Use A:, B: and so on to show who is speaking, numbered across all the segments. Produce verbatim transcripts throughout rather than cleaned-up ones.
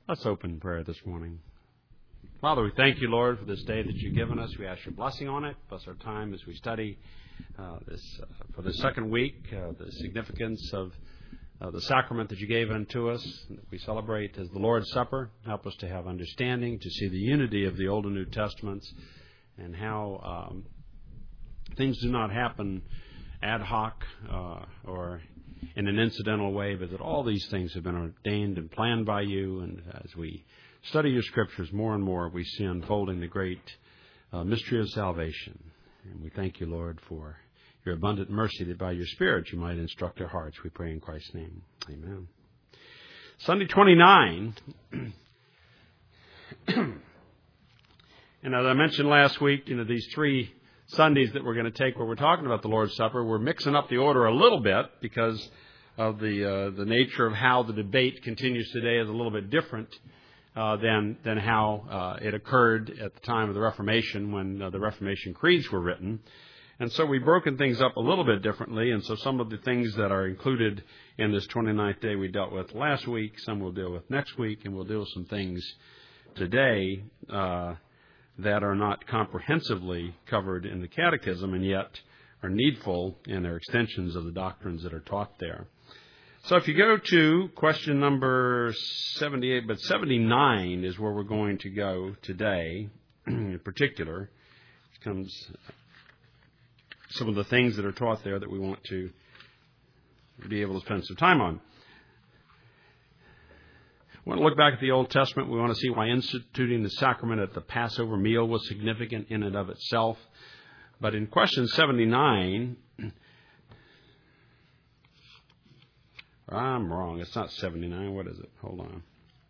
A: Let's open prayer this morning. Father, we thank you, Lord, for this day that you've given us. We ask your blessing on it. Bless our time as we study uh, this uh, for the second week, uh, the significance of uh, the sacrament that you gave unto us, that we celebrate as the Lord's Supper. Help us to have understanding, to see the unity of the Old and New Testaments, and how um, things do not happen ad hoc uh, or in an incidental way, but that all these things have been ordained and planned by you. And as we study your scriptures more and more, we see unfolding the great uh, mystery of salvation. And we thank you, Lord, for your abundant mercy, that by your Spirit you might instruct our hearts. We pray in Christ's name. Amen. Sunday twenty-nine. And as I mentioned last week, you know, these three Sundays that we're going to take where we're talking about the Lord's Supper, we're mixing up the order a little bit because of the uh, the nature of how the debate continues today is a little bit different uh, than than how uh, it occurred at the time of the Reformation, when uh, the Reformation creeds were written. And so we've broken things up a little bit differently, and so some of the things that are included in this twenty-ninth day we dealt with last week, some we'll deal with next week, and we'll deal with some things today uh that are not comprehensively covered in the Catechism and yet are needful in their extensions of the doctrines that are taught there. So if you go to question number seventy-eight, but seventy-nine is where we're going to go today in particular. It comes some of the things that are taught there that we want to be able to spend some time on. We want to look back at the Old Testament. We want to see why instituting the sacrament at the Passover meal was significant in and of itself. But in question seventy-nine, I'm wrong. It's not seventy-nine. What is it? Hold on.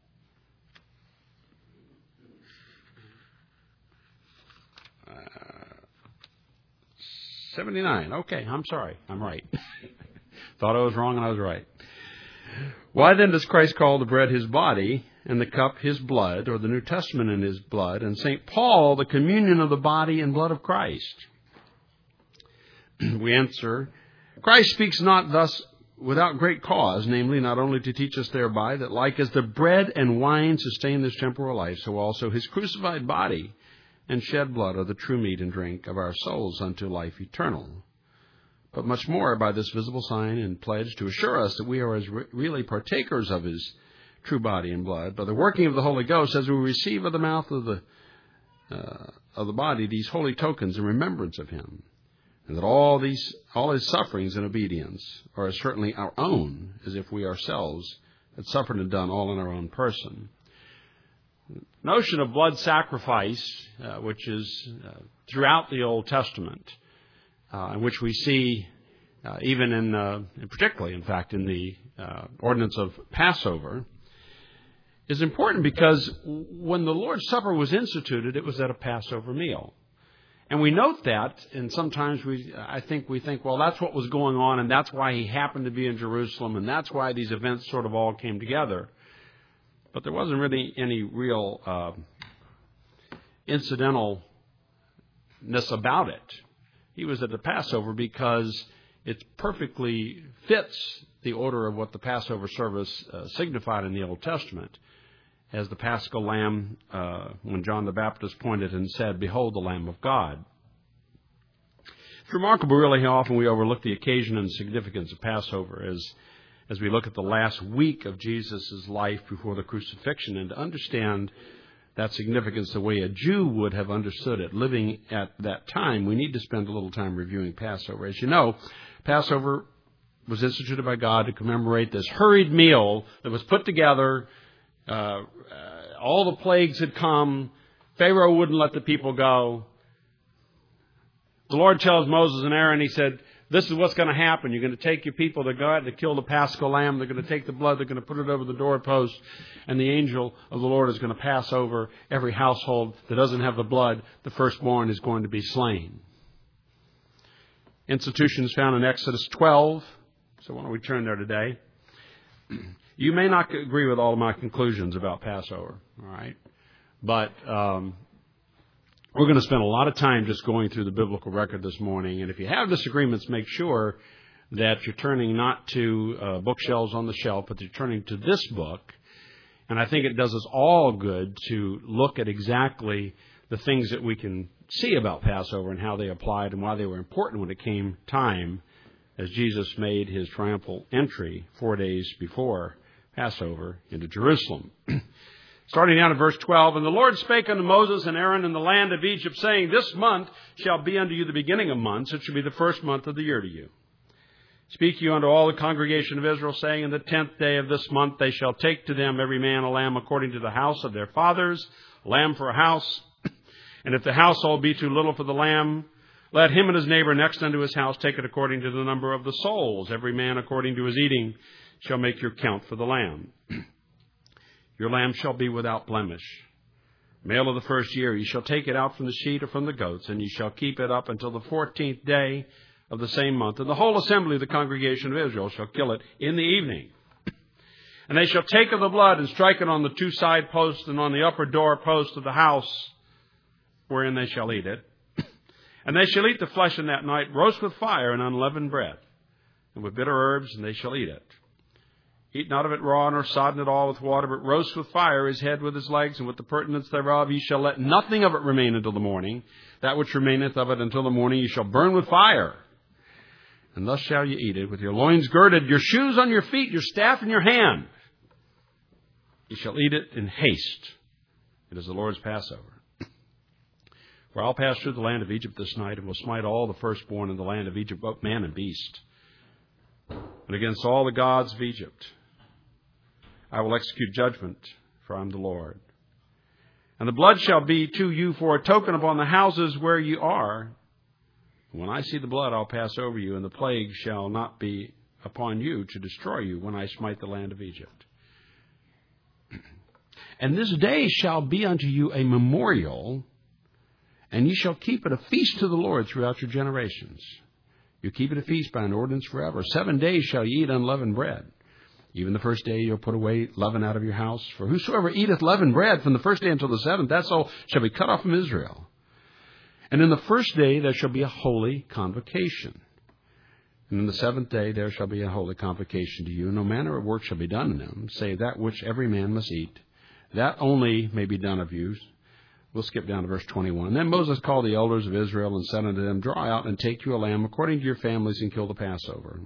A: Uh, seventy-nine. Okay, I'm sorry. I'm right. Thought I was wrong and I was right. Why then does Christ call the bread his body and the cup his blood, or the New Testament in his blood, and Saint Paul the communion of the body and blood of Christ? We answer, Christ speaks not thus without great cause, namely not only to teach us thereby that like as the bread and wine sustain this temporal life, so also his crucified body and shed blood are the true meat and drink of our souls unto life eternal. But much more by this visible sign and pledge to assure us that we are as re- really partakers of his true body and blood, by the working of the Holy Ghost, as we receive of the mouth of the uh, of the body these holy tokens in remembrance of him, and that all these all his sufferings and obedience are as certainly our own as if we ourselves had suffered and done all in our own person. The notion of blood sacrifice, uh, which is uh, throughout the Old Testament, Uh, in which we see, uh, even in, uh, particularly, in fact, in the uh, ordinance of Passover, is important because when the Lord's Supper was instituted, it was at a Passover meal. And we note that, and sometimes we, I think we think, well, that's what was going on, and that's why he happened to be in Jerusalem, and that's why these events sort of all came together. But there wasn't really any real uh, incidentalness about it. He was at the Passover because it perfectly fits the order of what the Passover service uh, signified in the Old Testament, as the Paschal Lamb, uh, when John the Baptist pointed and said, "Behold the Lamb of God." It's remarkable really how often we overlook the occasion and significance of Passover as, as we look at the last week of Jesus' life before the crucifixion, and to understand that significance the way a Jew would have understood it, living at that time, we need to spend a little time reviewing Passover. As you know, Passover was instituted by God to commemorate this hurried meal that was put together. Uh, uh, all the plagues had come. Pharaoh wouldn't let the people go. The Lord tells Moses and Aaron, he said, this is what's going to happen. You're going to take your people to God to kill the Paschal lamb. They're going to take the blood. They're going to put it over the doorpost. And the angel of the Lord is going to pass over every household that doesn't have the blood. The firstborn is going to be slain. Institutions found in Exodus twelve. So why don't we turn there today? You may not agree with all of my conclusions about Passover. All right. But um, we're going to spend a lot of time just going through the biblical record this morning. And if you have disagreements, make sure that you're turning not to uh, bookshelves on the shelf, but you're turning to this book And I think it does us all good to look at exactly the things that we can see about Passover and how they applied and why they were important when it came time as Jesus made his triumphal entry four days before Passover into Jerusalem. Starting down at verse twelve, "And the Lord spake unto Moses and Aaron in the land of Egypt, saying, This month shall be unto you the beginning of months. It shall be the first month of the year to you. Speak you unto all the congregation of Israel, saying, In the tenth day of this month they shall take to them every man a lamb according to the house of their fathers, a lamb for a house. And if the household be too little for the lamb, let him and his neighbor next unto his house take it according to the number of the souls. Every man according to his eating shall make your count for the lamb. Your lamb shall be without blemish. Male of the first year, ye shall take it out from the sheep or from the goats, and ye shall keep it up until the fourteenth day of the same month. And the whole assembly of the congregation of Israel shall kill it in the evening. And they shall take of the blood and strike it on the two side posts and on the upper door post of the house wherein they shall eat it. And they shall eat the flesh in that night, roast with fire and unleavened bread, and with bitter herbs, and they shall eat it. Eat not of it raw, nor sodden it all with water, but roast with fire his head with his legs, and with the purtenance thereof. Ye shall let nothing of it remain until the morning. That which remaineth of it until the morning ye shall burn with fire. And thus shall ye eat it, with your loins girded, your shoes on your feet, your staff in your hand. Ye shall eat it in haste. It is the Lord's Passover. For I'll pass through the land of Egypt this night, and will smite all the firstborn in the land of Egypt, both man and beast. And against all the gods of Egypt I will execute judgment, for I am the Lord. And the blood shall be to you for a token upon the houses where you are. When I see the blood, I'll pass over you, and the plague shall not be upon you to destroy you when I smite the land of Egypt. And this day shall be unto you a memorial, and ye shall keep it a feast to the Lord throughout your generations. You keep it a feast by an ordinance forever. Seven days shall ye eat unleavened bread. Even the first day you'll put away leaven out of your house. For whosoever eateth leavened bread from the first day until the seventh, that soul shall be cut off from Israel. And in the first day there shall be a holy convocation. And in the seventh day there shall be a holy convocation to you. No manner of work shall be done in them, save that which every man must eat. That only may be done of you. We'll skip down to verse twenty-one. Then Moses called the elders of Israel and said unto them, Draw out and take you a lamb according to your families, and kill the Passover.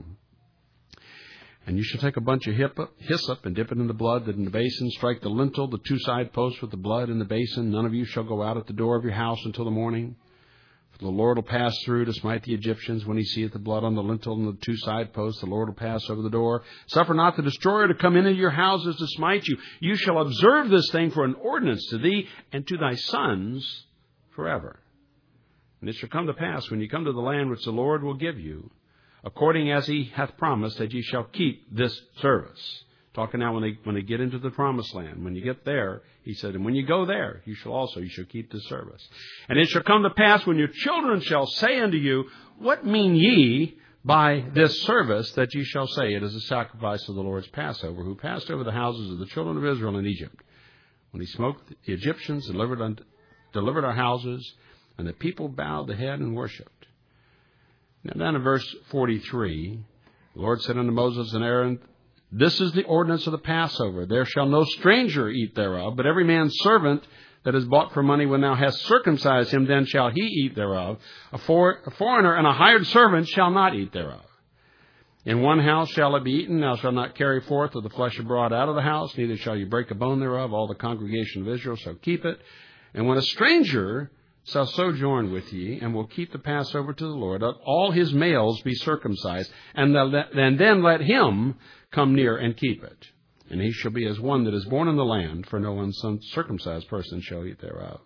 A: And you shall take a bunch of hyssop and dip it in the blood, that in the basin strike the lintel, the two side posts with the blood in the basin. None of you shall go out at the door of your house until the morning. For the Lord will pass through to smite the Egyptians. When he seeth the blood on the lintel and the two side posts, the Lord will pass over the door. Suffer not the destroyer to come into your houses to smite you. You shall observe this thing for an ordinance to thee and to thy sons forever. And it shall come to pass, when you come to the land which the Lord will give you, according as he hath promised, that ye shall keep this service. Talking now when they when they get into the promised land. When you get there, he said, and when you go there, you shall also, you shall keep this service. And it shall come to pass, when your children shall say unto you, What mean ye by this service, that ye shall say, It is a sacrifice of the Lord's Passover, who passed over the houses of the children of Israel in Egypt. When he smote the Egyptians, delivered, unto, delivered our houses, and the people bowed the head and worshipped. Now down in verse forty-three, the Lord said unto Moses and Aaron, This is the ordinance of the Passover. There shall no stranger eat thereof, but every man's servant that is bought for money, when thou hast circumcised him, then shall he eat thereof. A, for, a foreigner and a hired servant shall not eat thereof. In one house shall it be eaten. Thou shalt not carry forth of the flesh abroad out of the house, neither shall you break a bone thereof. All the congregation of Israel shall keep it. And when a stranger shall sojourn with ye, and will keep the Passover to the Lord, let all his males be circumcised, and, the, and then let him come near and keep it. And he shall be as one that is born in the land, for no uncircumcised person shall eat thereof.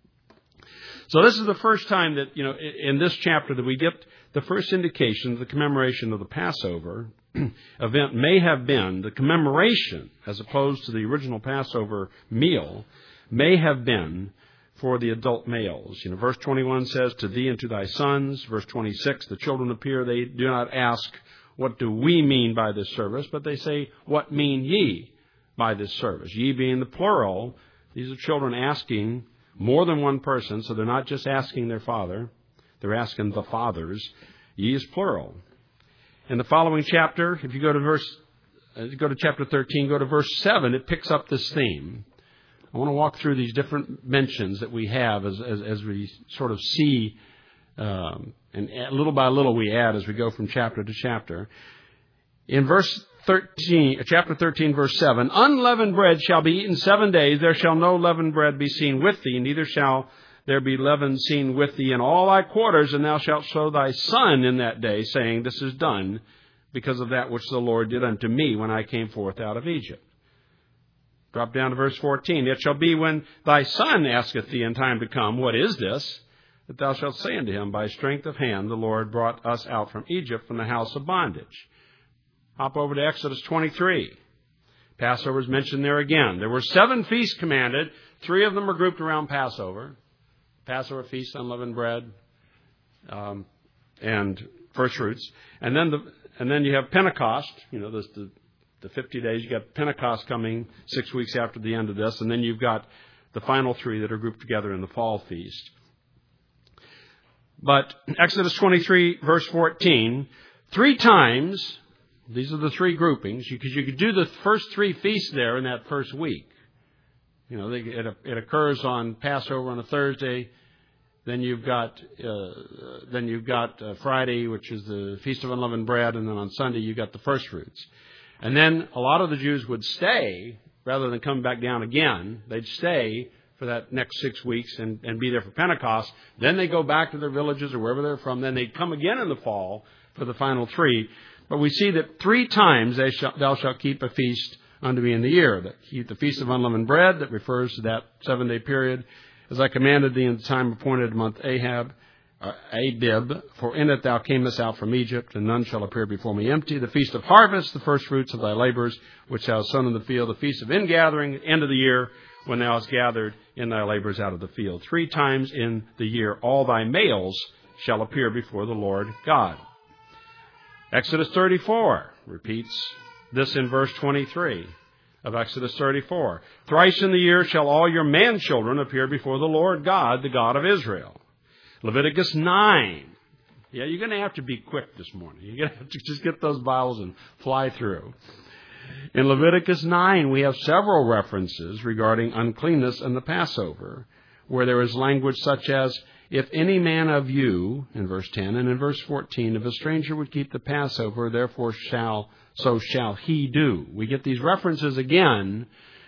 A: So this is the first time that, you know, in this chapter that we get the first indication of the commemoration of the Passover event may have been, the commemoration, as opposed to the original Passover meal, may have been for the adult males. You know, verse twenty-one says, To thee and to thy sons. Verse twenty-six, the children appear, they do not ask, What do we mean by this service? But they say, What mean ye by this service? Ye being the plural, these are children asking more than one person, so they're not just asking their father, they're asking the fathers. Ye is plural. In the following chapter, if you go to verse go to chapter thirteen, go to verse seven, it picks up this theme. I want to walk through these different mentions that we have as, as, as we sort of see, um, and little by little we add as we go from chapter to chapter. In verse thirteen, chapter thirteen, verse seven, unleavened bread shall be eaten seven days. There shall no leavened bread be seen with thee, neither shall there be leaven seen with thee in all thy quarters, and thou shalt show thy son in that day, saying, this is done because of that which the Lord did unto me when I came forth out of Egypt. Drop down to verse fourteen. It shall be when thy son asketh thee in time to come, what is this? That thou shalt say unto him, by strength of hand the Lord brought us out from Egypt, from the house of bondage. Hop over to Exodus twenty-three. Passover is mentioned there again. There were seven feasts commanded. Three of them are grouped around Passover. Passover feast, unleavened bread, um, and first fruits. And then the and then you have Pentecost. You know, this, the the fifty days. You got Pentecost coming six weeks after the end of this, and then you've got the final three that are grouped together in the fall feast. But Exodus twenty-three, verse fourteen, three times. These are the three groupings, because you could do the first three feasts there in that first week. You know, they, it, it occurs on Passover on a Thursday. Then you've got uh, then you've got uh, Friday, which is the Feast of Unleavened Bread, and then on Sunday you've got the first fruits. And then a lot of the Jews would stay rather than come back down again. They'd stay for that next six weeks and, and be there for Pentecost. Then they go back to their villages or wherever they're from. Then they'd come again in the fall for the final three. But we see that three times they shall, thou shalt keep a feast unto me in the year. That keep the Feast of Unleavened Bread, that refers to that seven-day period, as I commanded thee in the time appointed month Ahab, uh, Abib, for in it thou camest out from Egypt, and none shall appear before me empty. The Feast of Harvest, the first fruits of thy labors, which thou hast sown in the field. The Feast of Ingathering, end of the year, when thou hast gathered in thy labors out of the field. Three times in the year all thy males shall appear before the Lord God. Exodus thirty-four repeats this in verse twenty-three of Exodus thirty-four. Thrice in the year shall all your man-children appear before the Lord God, the God of Israel. Leviticus nine. Yeah, you're going to have to be quick this morning. You're going to have to just get those Bibles and fly through. In Leviticus nine, we have several references regarding uncleanness and the Passover, where there is language such as, if any man of you, in verse ten, and in verse fourteen, if a stranger would keep the Passover, therefore shall, so shall he do. We get these references again,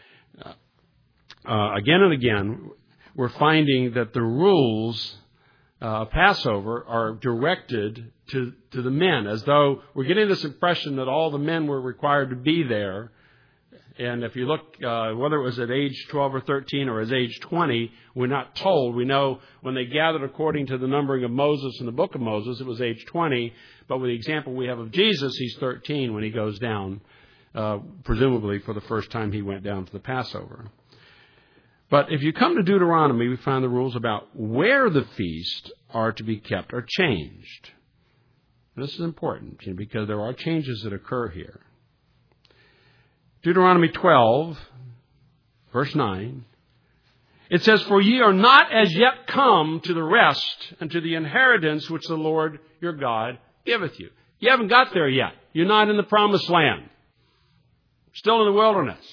A: uh, again and again. We're finding that the rules uh, of Passover are directed to, to the men, as though we're getting this impression that all the men were required to be there. And if you look, uh, whether it was at age twelve or thirteen or at age twenty, we're not told. We know when they gathered according to the numbering of Moses in the book of Moses, it was age twenty. But with the example we have of Jesus, he's thirteen when he goes down, uh, presumably for the first time he went down for the Passover. But if you come to Deuteronomy, we find the rules about where the feast are to be kept are changed. This is important because there are changes that occur here. Deuteronomy twelve, verse nine, it says, for ye are not as yet come to the rest and to the inheritance which the Lord your God giveth you. You haven't got there yet. You're not in the promised land. Still in the wilderness.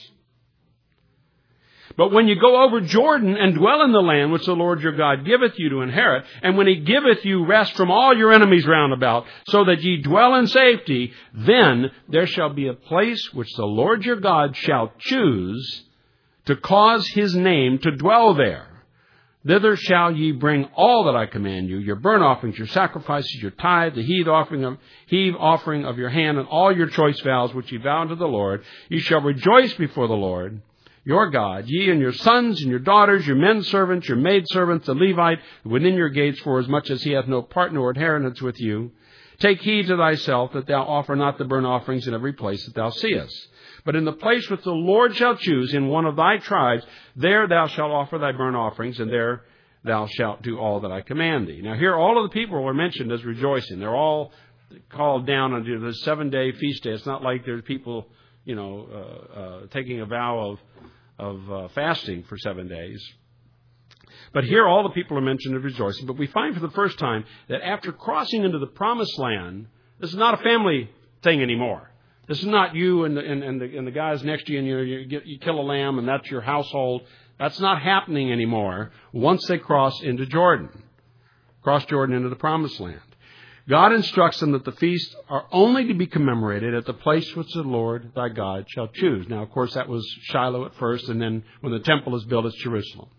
A: But when you go over Jordan and dwell in the land which the Lord your God giveth you to inherit, and when he giveth you rest from all your enemies round about, so that ye dwell in safety, then there shall be a place which the Lord your God shall choose to cause his name to dwell there. Thither shall ye bring all that I command you, your burnt offerings, your sacrifices, your tithe, the heave offering of, heave offering of your hand, and all your choice vows which ye vow unto the Lord. Ye shall rejoice before the Lord your God, ye and your sons and your daughters, your men servants, your maid servants, the Levite, within your gates, for as much as he hath no part nor inheritance with you. Take heed to thyself that thou offer not the burnt offerings in every place that thou seest. But in the place which the Lord shall choose in one of thy tribes, there thou shalt offer thy burnt offerings, and there thou shalt do all that I command thee. Now here all of the people are mentioned as rejoicing. They're all called down unto the seven-day feast day. It's not like there's people, you know, uh, uh, taking a vow of of uh, fasting for seven days. But here all the people are mentioned as rejoicing. But we find for the first time that after crossing into the promised land, this is not a family thing anymore. This is not you and the, and, and the, and the guys next to you, and you, you, get, you kill a lamb and that's your household. That's not happening anymore once they cross into Jordan, cross Jordan into the Promised Land. God instructs them that the feasts are only to be commemorated at the place which the Lord thy God shall choose. Now, of course, that was Shiloh at first, and then when the temple is built, it's Jerusalem.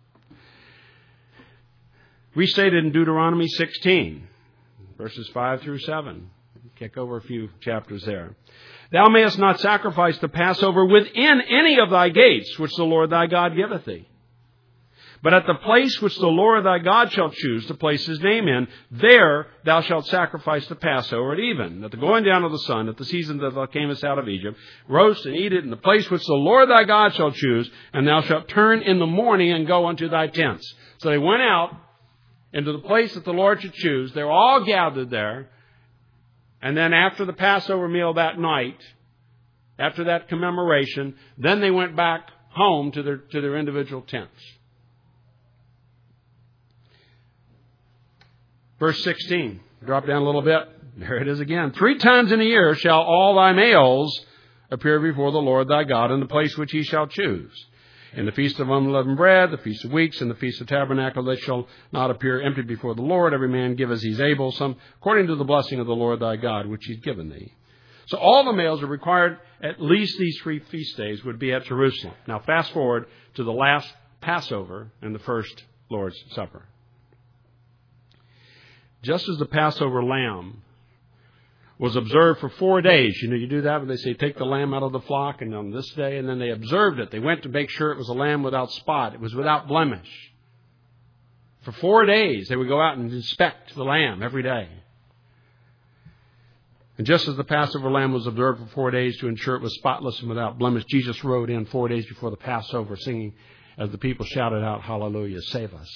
A: Restated in Deuteronomy sixteen, verses five through seven. Kick over a few chapters there. Thou mayest not sacrifice the Passover within any of thy gates, which the Lord thy God giveth thee. But at the place which the Lord thy God shall choose to place his name in, there thou shalt sacrifice the Passover at even, at the going down of the sun, at the season that thou camest out of Egypt. Roast and eat it in the place which the Lord thy God shall choose, and thou shalt turn in the morning and go unto thy tents. So they went out into the place that the Lord should choose. They were all gathered there. And then after the Passover meal that night, after that commemoration, then they went back home to their, to their individual tents. Verse sixteen, drop down a little bit. There it is again. Three times in a year shall all thy males appear before the Lord thy God in the place which he shall choose. In the feast of unleavened bread, the feast of weeks, and the feast of tabernacle, they shall not appear empty before the Lord. Every man give as he's able, some according to the blessing of the Lord thy God, which he's given thee. So all the males are required, at least these three feast days, would be at Jerusalem. Now fast forward to the last Passover and the first Lord's Supper. Just as the Passover lamb was observed for four days. You know, you do that when they say take the lamb out of the flock, and on this day, and then they observed it. They went to make sure it was a lamb without spot. It was without blemish. For four days, they would go out and inspect the lamb every day. And just as the Passover lamb was observed for four days to ensure it was spotless and without blemish, Jesus rode in four days before the Passover singing as the people shouted out, "Hallelujah, save us."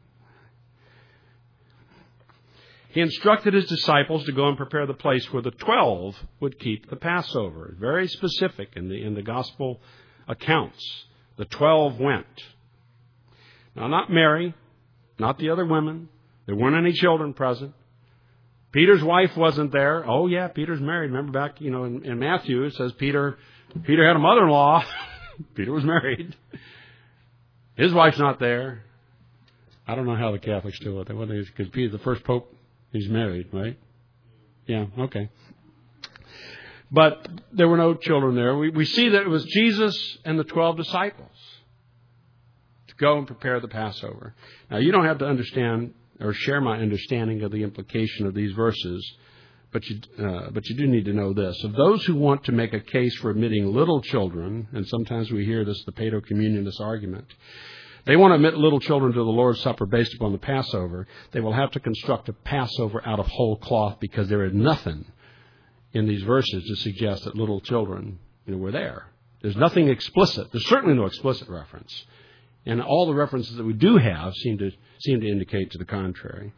A: He instructed his disciples to go and prepare the place where the twelve would keep the Passover. Very specific in the in the gospel accounts. The twelve went. Now, not Mary, not the other women. There weren't any children present. Peter's wife wasn't there. Oh, yeah, Peter's married. Remember back, you know, in, in Matthew, it says Peter, Peter had a mother-in-law. Peter was married. His wife's not there. I don't know how the Catholics do it. Because Peter's the first pope. He's married, right? Yeah, okay. But there were no children there. We, we see that it was Jesus and the twelve disciples to go and prepare the Passover. Now, you don't have to understand or share my understanding of the implication of these verses, but you, uh, but you do need to know this. Of those who want to make a case for admitting little children, and sometimes we hear this, the Paedo-Communionist argument, they want to admit little children to the Lord's Supper based upon the Passover. They will have to construct a Passover out of whole cloth because there is nothing in these verses to suggest that little children, you know, were there. There's nothing explicit. There's certainly no explicit reference. And all the references that we do have seem to seem to indicate to the contrary.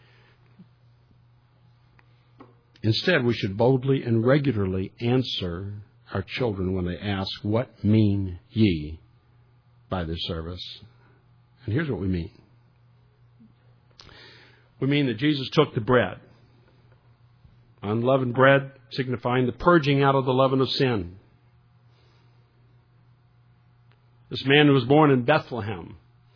A: Instead, we should boldly and regularly answer our children when they ask, "What mean ye by this service?" And here's what we mean. We mean that Jesus took the bread, unleavened bread, signifying the purging out of the leaven of sin. This man who was born in Bethlehem,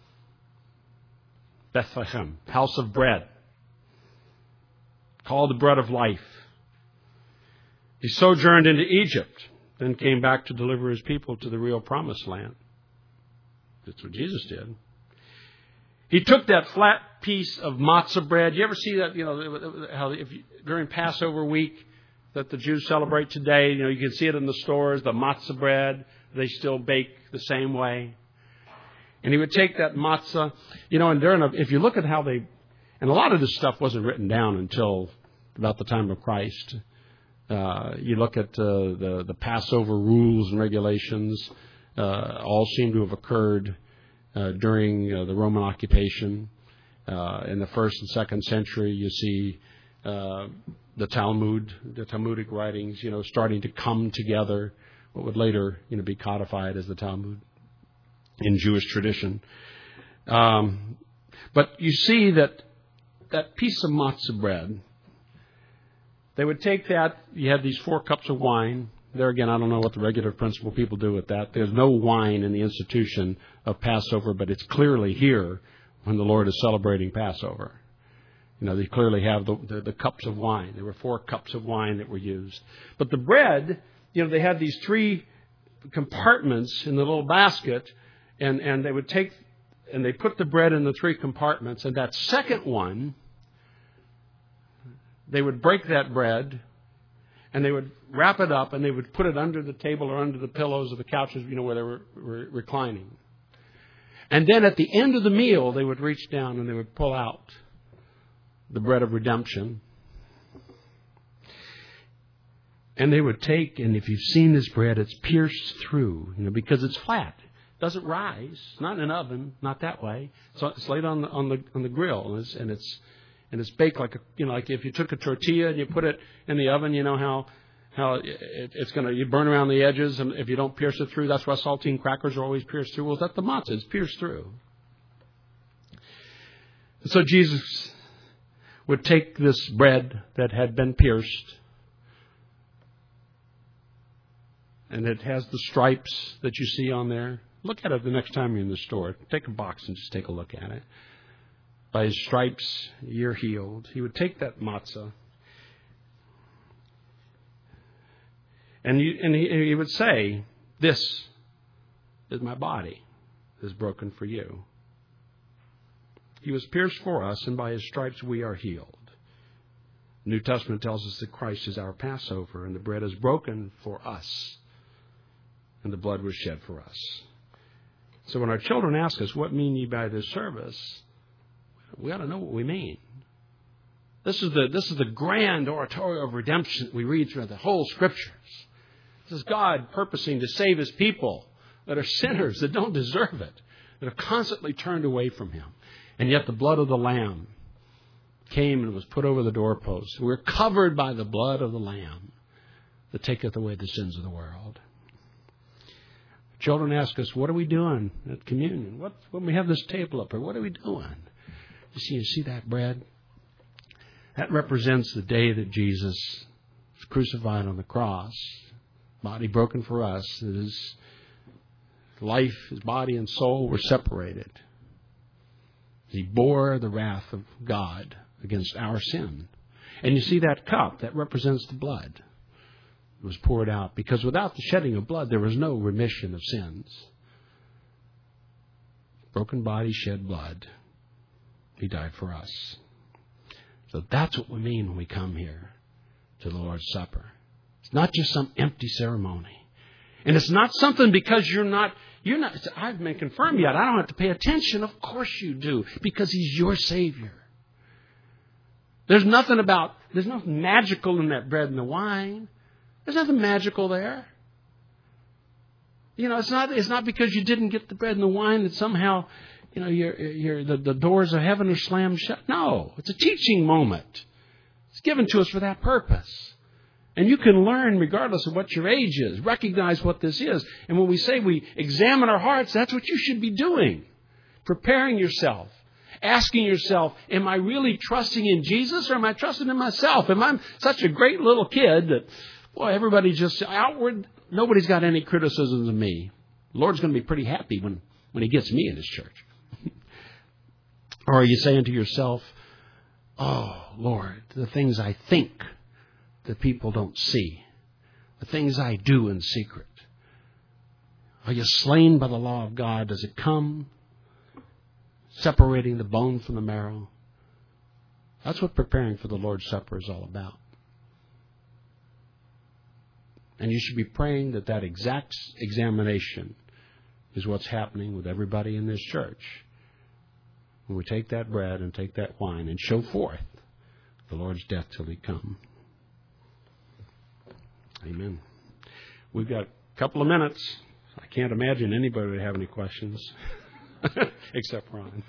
A: Bethlehem, house of bread, called the bread of life. He sojourned into Egypt, then came back to deliver his people to the real promised land. That's what Jesus did. He took that flat piece of matzah bread. You ever see that, you know, how if you, during Passover week that the Jews celebrate today, you know, you can see it in the stores, the matzah bread, they still bake the same way. And he would take that matzah, you know, and during a, if you look at how they, and a lot of this stuff wasn't written down until about the time of Christ. Uh, you look at uh, the, the Passover rules and regulations, uh, all seem to have occurred uh, during uh, the Roman occupation. Uh, in the first and second century, you see uh, the Talmud, the Talmudic writings, you know, starting to come together, what would later, you know, be codified as the Talmud in Jewish tradition. Um, but you see that that piece of matzah bread, they would take that, you had these four cups of wine, There again, I don't know what the regular principle people do with that. There's no wine in the institution of Passover, but it's clearly here when the Lord is celebrating Passover. You know, they clearly have the, the, the cups of wine. There were four cups of wine that were used. But the bread, you know, they had these three compartments in the little basket, and, and they would take, and they put the bread in the three compartments, and that second one, they would break that bread, and they would wrap it up, and they would put it under the table or under the pillows of the couches, you know, where they were, were reclining. And then at the end of the meal, they would reach down and they would pull out the bread of redemption. And they would take, and if you've seen this bread, it's pierced through, you know, because it's flat. It doesn't rise. It's not in an oven, not that way. So it's laid on the on the on the grill, and it's and it's and it's baked like a, you know, like if you took a tortilla and you put it in the oven, you know how how it, it's going to, you burn around the edges, and if you don't pierce it through, that's why saltine crackers are always pierced through. Well, that's the matzah. It's pierced through. So Jesus would take this bread that had been pierced, and it has the stripes that you see on there. Look at it the next time you're in the store. Take a box and just take a look at it. By his stripes, you're healed. He would take that matzah, and, you, and he, he would say, "This is my body, is broken for you." He was pierced for us, and by his stripes we are healed. The New Testament tells us that Christ is our Passover, and the bread is broken for us, and the blood was shed for us. So when our children ask us, "What mean ye by this service?" we ought to know what we mean. This is the this is the grand oratorio of redemption that we read throughout the whole Scriptures. This is God purposing to save His people that are sinners, that don't deserve it, that are constantly turned away from Him. And yet the blood of the Lamb came and was put over the doorpost. We're covered by the blood of the Lamb that taketh away the sins of the world. Children ask us, "What are we doing at communion? What when we have this table up here? What are we doing?" You see, you see that bread? That represents the day that Jesus was crucified on the cross, body broken for us. His life, his body and soul were separated. He bore the wrath of God against our sin. And you see that cup, that represents the blood. It was poured out, because without the shedding of blood, there was no remission of sins. Broken body, shed blood. He died for us. So that's what we mean when we come here to the Lord's Supper. It's not just some empty ceremony. And it's not something because you're not, you're not, I haven't been confirmed yet. I don't have to pay attention. Of course you do, because He's your Savior. There's nothing about, there's nothing magical in that bread and the wine. There's nothing magical there. You know, it's not, it's not because you didn't get the bread and the wine that somehow, you know, you're, you're, the, the doors of heaven are slammed shut. No, it's a teaching moment. It's given to us for that purpose. And you can learn regardless of what your age is. Recognize what this is. And when we say we examine our hearts, that's what you should be doing. Preparing yourself. Asking yourself, am I really trusting in Jesus, or am I trusting in myself? Am I such a great little kid that, boy, everybody just outward, nobody's got any criticisms of me. The Lord's going to be pretty happy when, when He gets me in His church. Or are you saying to yourself, "Oh, Lord, the things I think that people don't see, the things I do in secret, are you slain by the law of God? Does it come separating the bone from the marrow?" That's what preparing for the Lord's Supper is all about. And you should be praying that that exact examination is what's happening with everybody in this church. When we take that bread and take that wine and show forth the Lord's death till He come. Amen. We've got a couple of minutes. I can't imagine anybody would have any questions. Except Ron.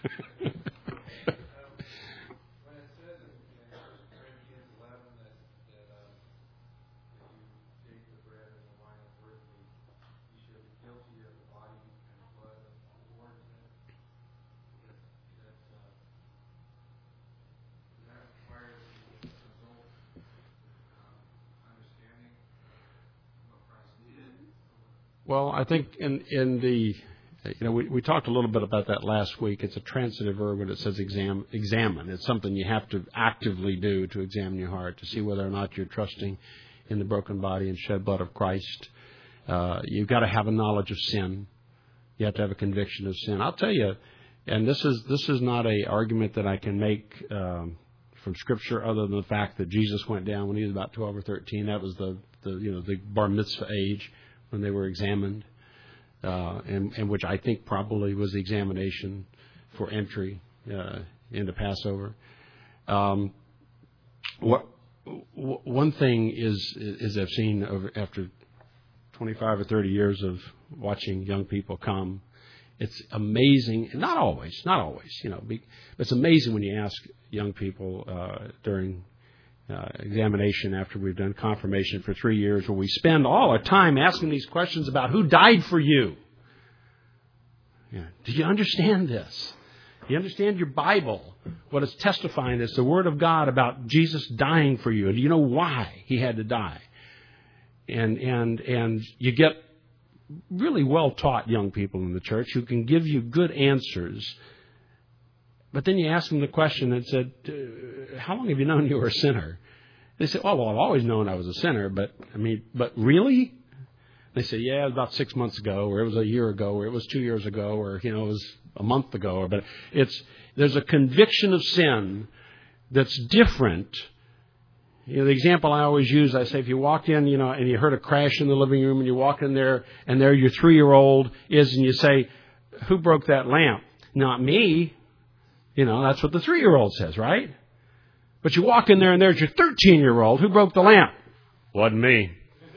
A: Well, I think in in the, you know, we, we talked a little bit about that last week. It's a transitive verb when it says exam, examine. It's something you have to actively do to examine your heart to see whether or not you're trusting in the broken body and shed blood of Christ. Uh, you've got to have a knowledge of sin. You have to have a conviction of sin. I'll tell you, and this is this is not a argument that I can make um, from Scripture, other than the fact that Jesus went down when he was about twelve or thirteen. That was the, the you know the bar mitzvah age when they were examined, uh, and, and which I think probably was the examination for entry uh, into Passover. Um, what w- one thing is is I've seen over after twenty-five or thirty years of watching young people come. It's amazing, not always, not always, you know, but it's amazing when you ask young people uh, during uh, examination after we've done confirmation for three years, where we spend all our time asking these questions about who died for you. Yeah. Do you understand this? Do you understand your Bible? What it's testifying is the Word of God about Jesus dying for you. And do you know why he had to die? And and and you get really well-taught young people in the church who can give you good answers. But then you ask them the question and said, how long have you known you were a sinner? They say, oh, well, I've always known I was a sinner, but, I mean, but really? They say, yeah, it was about six months ago, or it was a year ago, or it was two years ago, or, you know, it was a month ago. Or, but it's there's a conviction of sin that's different. You know, the example I always use, I say, if you walked in, you know, and you heard a crash in the living room, and you walk in there, and there your three-year-old is, and you say, who broke that lamp? Not me. You know, that's what the three-year-old says, right? But you walk in there, and there's your thirteen-year-old. Who broke the lamp? Wasn't me.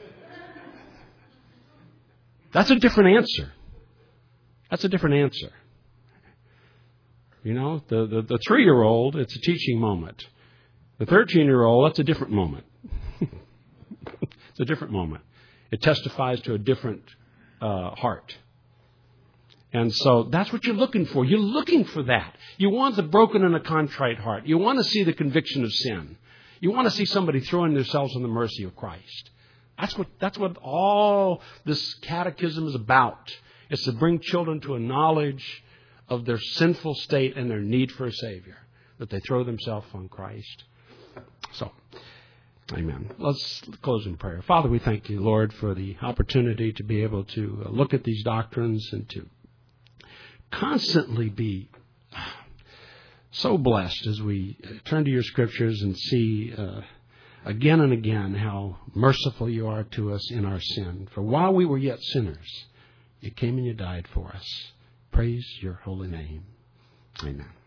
A: That's a different answer. That's a different answer. You know, the, the, the three-year-old, it's a teaching moment. The thirteen-year-old, that's a different moment. It's a different moment. It testifies to a different uh, heart. And so that's what you're looking for. You're looking for that. You want the broken and a contrite heart. You want to see the conviction of sin. You want to see somebody throwing themselves on the mercy of Christ. That's what that's what all this catechism is about. It's to bring children to a knowledge of their sinful state and their need for a Savior, that they throw themselves on Christ. So, amen. Let's close in prayer. Father, we thank you, Lord, for the opportunity to be able to look at these doctrines and to constantly be so blessed as we turn to your Scriptures and see uh, again and again how merciful you are to us in our sin. For while we were yet sinners, you came and you died for us. Praise your holy name. Amen.